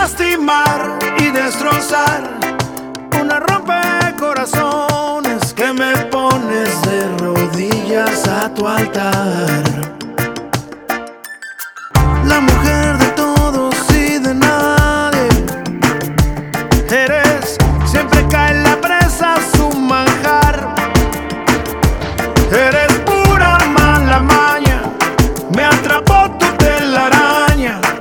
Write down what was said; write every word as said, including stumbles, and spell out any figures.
lastimar y destrozar, una rompecorazones que me pones de rodillas a tu altar.